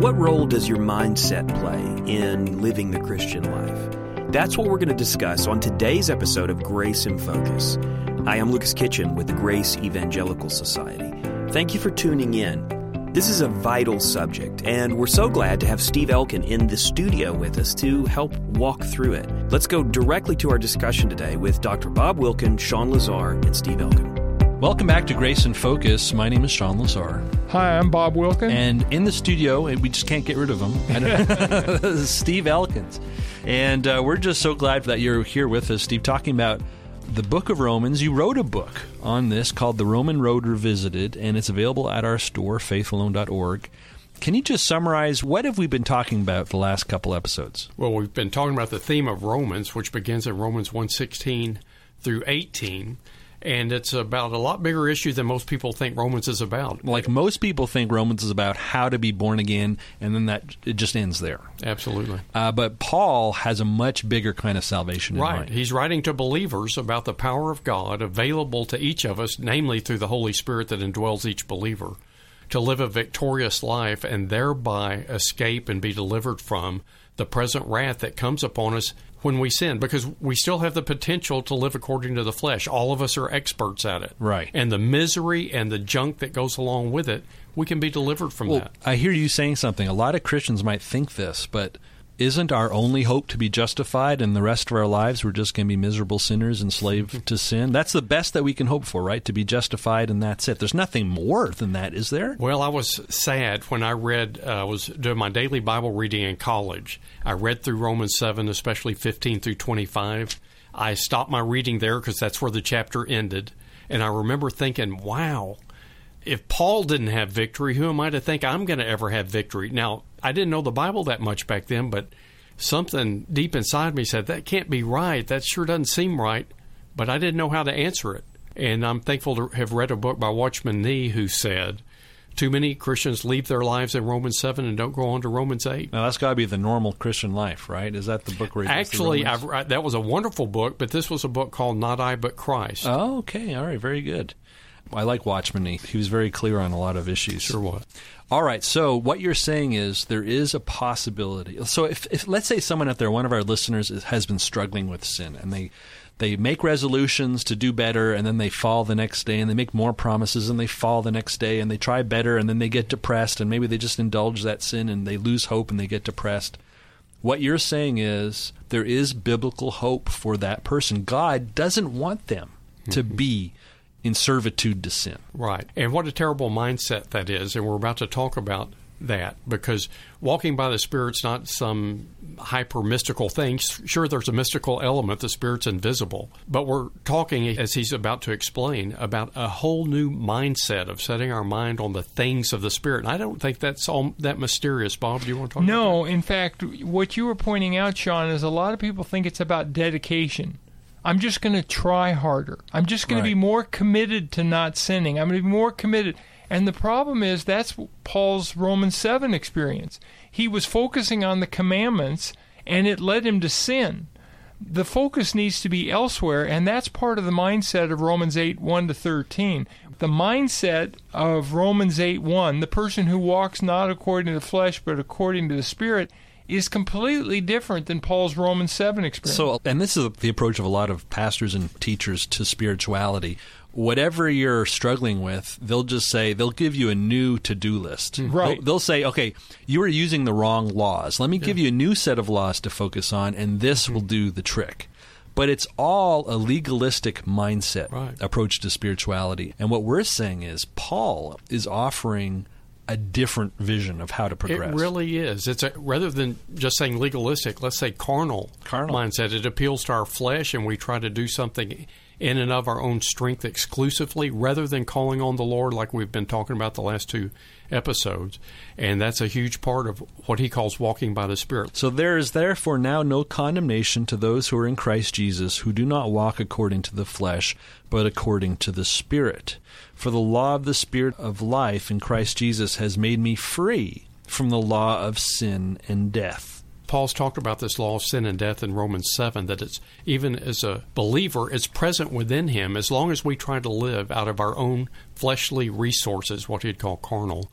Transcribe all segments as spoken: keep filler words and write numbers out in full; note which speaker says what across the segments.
Speaker 1: What role does your mindset play in living the Christian life? That's what we're going to discuss on today's episode of Grace in Focus. I am Lucas Kitchen with the Grace Evangelical Society. Thank you for tuning in. This is a vital subject, and we're so glad to have Steve Elkin in the studio with us to help walk through it. Let's go directly to our discussion today with Doctor Bob Wilkin, Sean Lazar, and Steve Elkin.
Speaker 2: Welcome back to Grace in Focus. My name is Sean Lazar.
Speaker 3: Hi, I'm Bob Wilkin.
Speaker 2: And in the studio, and we just can't get rid of him, this is Steve Elkins. And uh, we're just so glad that you're here with us, Steve, talking about the book of Romans. You wrote a book on this called The Roman Road Revisited, and it's available at our store, faith alone dot org. Can you just summarize, what have we been talking about the last couple episodes?
Speaker 4: Well, we've been talking about the theme of Romans, which begins in Romans one sixteen through eighteen. And it's about a lot bigger issue than most people think Romans is about.
Speaker 2: Like most people think Romans is about how to be born again, and then that it just ends there.
Speaker 4: Absolutely.
Speaker 2: Uh, but Paul has a much bigger kind of salvation in
Speaker 4: right.
Speaker 2: mind.
Speaker 4: He's writing to believers about the power of God available to each of us, namely through the Holy Spirit that indwells each believer, to live a victorious life and thereby escape and be delivered from the present wrath that comes upon us when we sin, because we still have the potential to live according to the flesh. All of us are experts at it.
Speaker 2: Right.
Speaker 4: And the misery and the junk that goes along with it, we can be delivered from
Speaker 2: well,
Speaker 4: that.
Speaker 2: I hear you saying something. A lot of Christians might think this, but isn't our only hope to be justified, and the rest of our lives we're just going to be miserable sinners enslaved to sin? That's the best that we can hope for, right? To be justified, and that's it. There's nothing more than that, is there?
Speaker 4: Well, I was sad when I read, I uh, was doing my daily Bible reading in college. I read through Romans seven, especially fifteen through twenty-five. I stopped my reading there because that's where the chapter ended. And I remember thinking, wow, if Paul didn't have victory, who am I to think I'm going to ever have victory? Now, I didn't know the Bible that much back then, but something deep inside me said, that can't be right. That sure doesn't seem right. But I didn't know how to answer it. And I'm thankful to have read a book by Watchman Nee who said, too many Christians leave their lives in Romans seven and don't go on to Romans eight.
Speaker 2: Now, that's got to be the normal Christian life, right? Is that the book where he
Speaker 4: Actually, I've, I, that was a wonderful book, but this was a book called Not I, But Christ.
Speaker 2: Oh, okay. All right. Very good. I like Watchman Nee. He was very clear on a lot of issues.
Speaker 4: Sure was.
Speaker 2: All right. So what you're saying is there is a possibility. So if, if let's say someone out there, one of our listeners, is, has been struggling with sin, and they they make resolutions to do better, and then they fall the next day, and they make more promises, and they fall the next day, and they try better, and then they get depressed, and maybe they just indulge that sin, and they lose hope, and they get depressed. What you're saying is there is biblical hope for that person. God doesn't want them to be in servitude to sin.
Speaker 4: Right. And what a terrible mindset that is. And we're about to talk about that, because walking by the Spirit's not some hyper mystical thing. Sure, there's a mystical element. The Spirit's invisible. But we're talking, as he's about to explain, about a whole new mindset of setting our mind on the things of the Spirit. And I don't think that's all that mysterious. Bob, do you want to talk
Speaker 3: no,
Speaker 4: about that?
Speaker 3: No, in fact, what you were pointing out, Sean, is a lot of people think it's about dedication. I'm just going to try harder. I'm just going right. to be more committed to not sinning. I'm going to be more committed. And the problem is that's Paul's Romans seven experience. He was focusing on the commandments, and it led him to sin. The focus needs to be elsewhere, and that's part of the mindset of Romans eight, one to thirteen. The mindset of Romans eight, one, the person who walks not according to the flesh but according to the Spirit, is completely different than Paul's Romans seven experience.
Speaker 2: So, and this is the approach of a lot of pastors and teachers to spirituality. Whatever you're struggling with, they'll just say, they'll give you a new to-do list.
Speaker 3: Right.
Speaker 2: They'll, they'll say, okay, you are using the wrong laws. Let me yeah. give you a new set of laws to focus on, and this mm-hmm. will do the trick. But it's all a legalistic mindset
Speaker 4: right.
Speaker 2: approach to spirituality. And what we're saying is Paul is offering a different vision of how to progress.
Speaker 4: It really is. It's a, rather than just saying legalistic, let's say carnal,
Speaker 2: carnal
Speaker 4: mindset. It appeals to our flesh, and we try to do something in and of our own strength exclusively, rather than calling on the Lord like we've been talking about the last two episodes. And that's a huge part of what he calls walking by the Spirit.
Speaker 2: So there is therefore now no condemnation to those who are in Christ Jesus, who do not walk according to the flesh, but according to the Spirit. For the law of the Spirit of life in Christ Jesus has made me free from the law of sin and death.
Speaker 4: Paul's talked about this law of sin and death in Romans seven, that it's, even as a believer, it's present within him as long as we try to live out of our own fleshly resources, what he'd call carnal.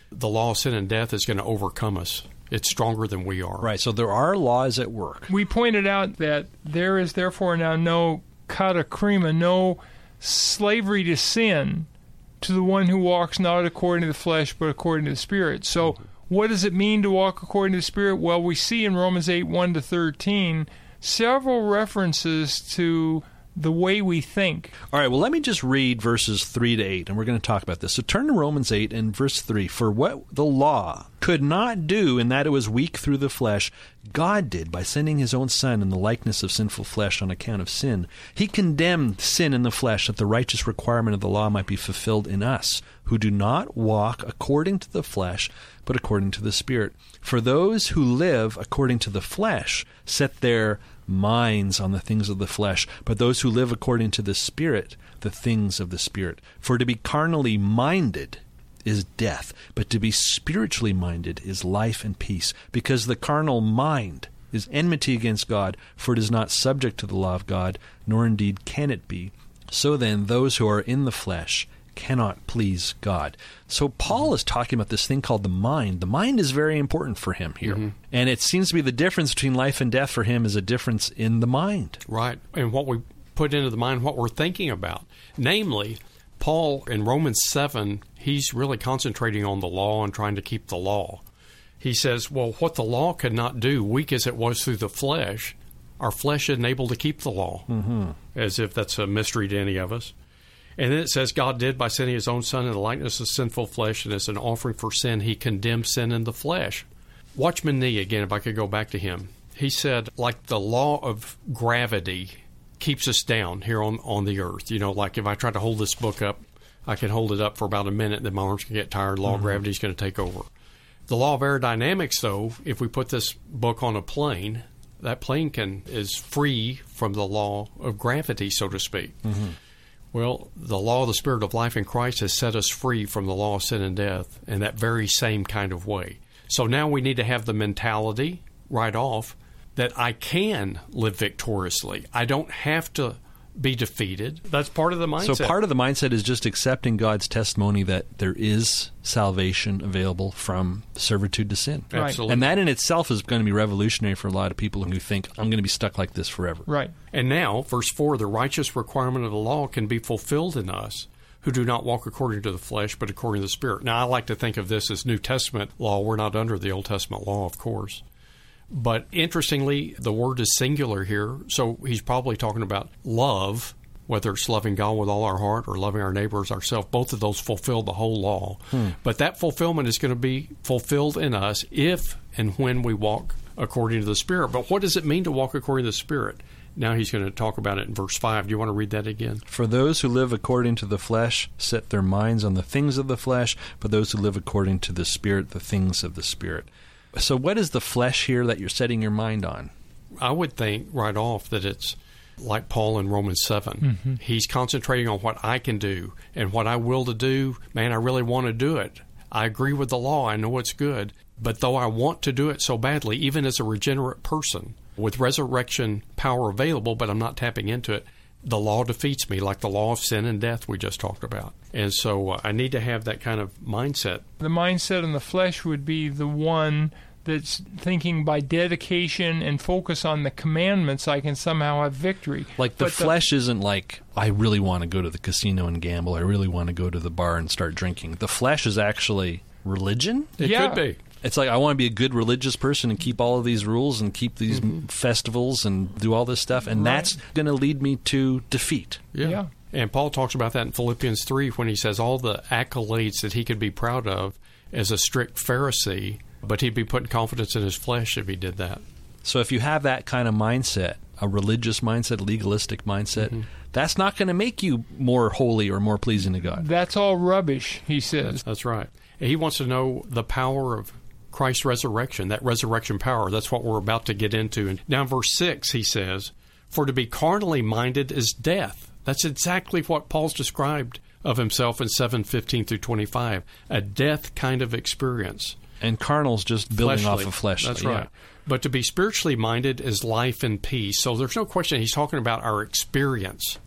Speaker 4: the law of sin and death is going to overcome us. It's stronger than we are.
Speaker 2: Right, so there are laws at work.
Speaker 3: We pointed out that there is therefore now no katakrima, no slavery to sin to the one who walks not according to the flesh but according to the Spirit. So mm-hmm. what does it mean to walk according to the Spirit? Well, we see in Romans eight, one to thirteen, several references to the way we think.
Speaker 2: All right, well, let me just read verses three to eight, and we're going to talk about this. So turn to Romans eight and verse three. For what the law could not do in that it was weak through the flesh, God did by sending his own Son in the likeness of sinful flesh on account of sin. He condemned sin in the flesh that the righteous requirement of the law might be fulfilled in us, who do not walk according to the flesh, but according to the Spirit. For those who live according to the flesh set their minds on the things of the flesh, but those who live according to the Spirit, the things of the Spirit. For to be carnally minded is death, but to be spiritually minded is life and peace, because the carnal mind is enmity against God, for it is not subject to the law of God, nor indeed can it be. So then, those who are in the flesh cannot please God. So Paul is talking about this thing called the mind. The mind is very important for him here. Mm-hmm. And it seems to be the difference between life and death for him is a difference in the mind.
Speaker 4: Right. And what we put into the mind, what we're thinking about. Namely, Paul in Romans seven, he's really concentrating on the law and trying to keep the law. He says, well, what the law could not do, weak as it was through the flesh, our flesh isn't able to keep the law. Mm-hmm. As if that's a mystery to any of us. And then it says, God did by sending his own Son in the likeness of sinful flesh, and as an offering for sin, he condemned sin in the flesh. Watchman Nee, again, if I could go back to him. He said, like the law of gravity keeps us down here on, on the earth. You know, like if I try to hold this book up, I can hold it up for about a minute, then my arms can get tired. Law mm-hmm. of gravity is going to take over. The law of aerodynamics, though, if we put this book on a plane, that plane can is free from the law of gravity, so to speak. Mm-hmm. Well, the law of the Spirit of life in Christ has set us free from the law of sin and death in that very same kind of way. So now we need to have the mentality right off that I can live victoriously. I don't have to be defeated. That's part of the mindset.
Speaker 2: So part of the mindset is just accepting God's testimony that there is salvation available from servitude to sin.
Speaker 4: Absolutely.
Speaker 2: And that in itself is going to be revolutionary for a lot of people who think, I'm going to be stuck like this forever.
Speaker 3: Right.
Speaker 4: And now, verse four, the righteous requirement of the law can be fulfilled in us who do not walk according to the flesh, but according to the Spirit. Now, I like to think of this as New Testament law. We're not under the Old Testament law, of course. But interestingly, the word is singular here, so he's probably talking about love, whether it's loving God with all our heart or loving our neighbor as ourselves. Both of those fulfill the whole law. Hmm. But that fulfillment is going to be fulfilled in us if and when we walk according to the Spirit. But what does it mean to walk according to the Spirit? Now he's going to talk about it in verse five. Do you want to read that again?
Speaker 2: For those who live according to the flesh set their minds on the things of the flesh, but those who live according to the Spirit, the things of the Spirit. So what is the flesh here that you're setting your mind on?
Speaker 4: I would think right off that it's like Paul in Romans seven. Mm-hmm. He's concentrating on what I can do and what I will to do. Man, I really want to do it. I agree with the law. I know it's good. But though I want to do it so badly, even as a regenerate person, with resurrection power available, but I'm not tapping into it, the law defeats me, like the law of sin and death we just talked about. And so uh, I need to have that kind of mindset.
Speaker 3: The mindset in the flesh would be the one that's thinking by dedication and focus on the commandments, I can somehow have victory.
Speaker 2: Like the but flesh the, isn't like, I really want to go to the casino and gamble. I really want to go to the bar and start drinking. The flesh is actually religion?
Speaker 4: It
Speaker 3: yeah.
Speaker 4: could be.
Speaker 2: It's like, I want to be a good religious person and keep all of these rules and keep these mm-hmm. festivals and do all this stuff. And right. that's going to lead me to defeat.
Speaker 4: Yeah. yeah. And Paul talks about that in Philippians three when he says all the accolades that he could be proud of as a strict Pharisee, but he'd be putting confidence in his flesh if he did that.
Speaker 2: So if you have that kind of mindset, a religious mindset, legalistic mindset, mm-hmm. that's not going to make you more holy or more pleasing to God.
Speaker 3: That's all rubbish, he says.
Speaker 4: That's, that's right. He wants to know the power of Christ's resurrection, that resurrection power. That's what we're about to get into. And now in verse six, he says, for to be carnally minded is death. That's exactly what Paul's described of himself in seven fifteen through twenty-five, a death kind of experience.
Speaker 2: And carnal's just building
Speaker 4: fleshly.
Speaker 2: off of flesh.
Speaker 4: That's right. Yeah. But to be spiritually minded is life and peace. So there's no question he's talking about our experience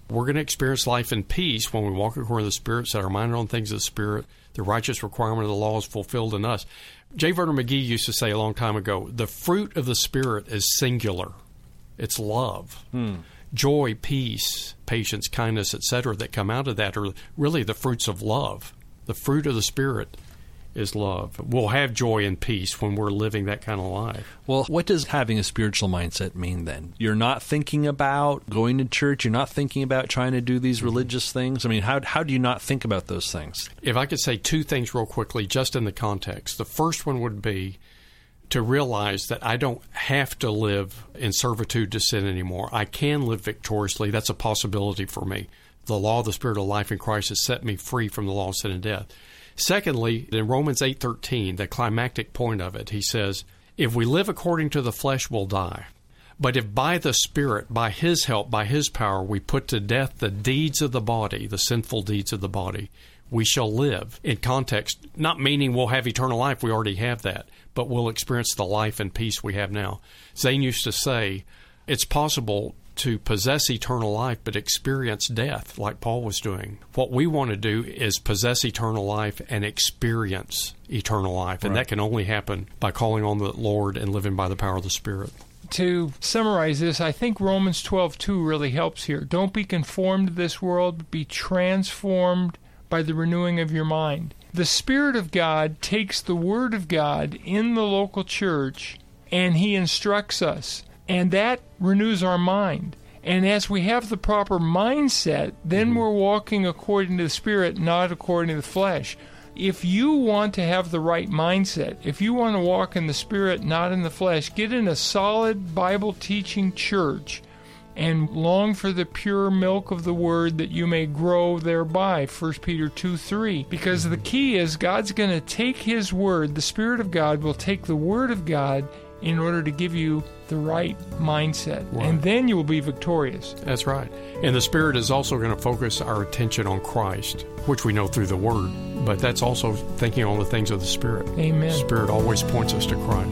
Speaker 4: We're going to experience life in peace when we walk according to the Spirit, set our mind on things of the Spirit. The righteous requirement of the law is fulfilled in us. J. Vernon McGee used to say a long time ago, the fruit of the Spirit is singular. It's love. Hmm. Joy, peace, patience, kindness, et cetera, that come out of that are really the fruits of love. The fruit of the Spirit is love. We'll have joy and peace when we're living that kind of life.
Speaker 2: Well, what does having a spiritual mindset mean then? You're not thinking about going to church. You're not thinking about trying to do these religious things. I mean, how how do you not think about those things?
Speaker 4: If I could say two things real quickly, just in the context. The first one would be to realize that I don't have to live in servitude to sin anymore. I can live victoriously. That's a possibility for me. The law of the Spirit of life in Christ has set me free from the law of sin and death. Secondly, in Romans eight thirteen, the climactic point of it, he says, if we live according to the flesh, we'll die. But if by the Spirit, by His help, by His power, we put to death the deeds of the body, the sinful deeds of the body, we shall live. In context, not meaning we'll have eternal life, we already have that, but we'll experience the life and peace we have now. Zane used to say, it's possible to possess eternal life but experience death like Paul was doing. What we want to do is possess eternal life and experience eternal life, and right. that can only happen by calling on the Lord and living by the power of the Spirit.
Speaker 3: To summarize this, I think Romans twelve two really helps here. Don't be conformed to this world, but be transformed by the renewing of your mind. The Spirit of God takes the Word of God in the local church and He instructs us. And that renews our mind. And as we have the proper mindset, then mm-hmm. we're walking according to the Spirit, not according to the flesh. If you want to have the right mindset, if you want to walk in the Spirit, not in the flesh, get in a solid Bible-teaching church and long for the pure milk of the Word that you may grow thereby, First Peter two three. Because mm-hmm. the key is God's going to take His Word, the Spirit of God will take the Word of God in order to give you the right mindset. Right. And then you will be victorious.
Speaker 4: That's right. And the Spirit is also going to focus our attention on Christ, which we know through the Word, but that's also thinking on the things of the Spirit.
Speaker 3: Amen.
Speaker 4: The Spirit always points us to Christ.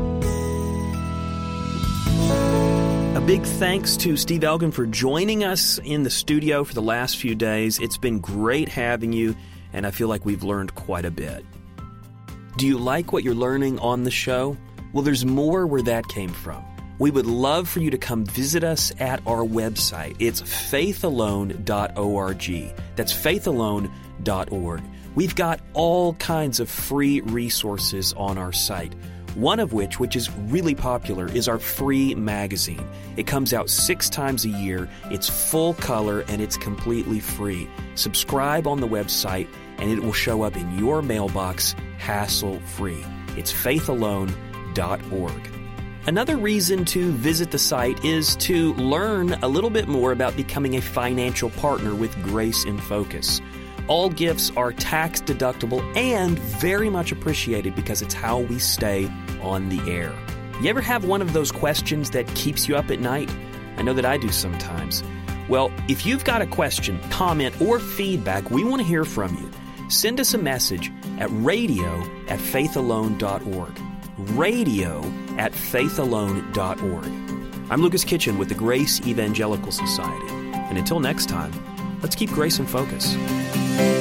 Speaker 1: A big thanks to Steve Elgin for joining us in the studio for the last few days. It's been great having you, and I feel like we've learned quite a bit. Do you like what you're learning on the show? Well, there's more where that came from. We would love for you to come visit us at our website. It's faith alone dot org. That's faith alone dot org. We've got all kinds of free resources on our site. One of which, which is really popular, is our free magazine. It comes out six times a year. It's full color and it's completely free. Subscribe on the website and it will show up in your mailbox hassle-free. It's faith alone dot org. Another reason to visit the site is to learn a little bit more about becoming a financial partner with Grace in Focus. All gifts are tax deductible and very much appreciated because it's how we stay on the air. You ever have one of those questions that keeps you up at night? I know that I do sometimes. Well, if you've got a question, comment, or feedback, we want to hear from you. Send us a message at radio at faith alone dot org. radio at faith alone dot org. I'm Lucas Kitchen with the Grace Evangelical Society. And until next time, let's keep Grace in Focus.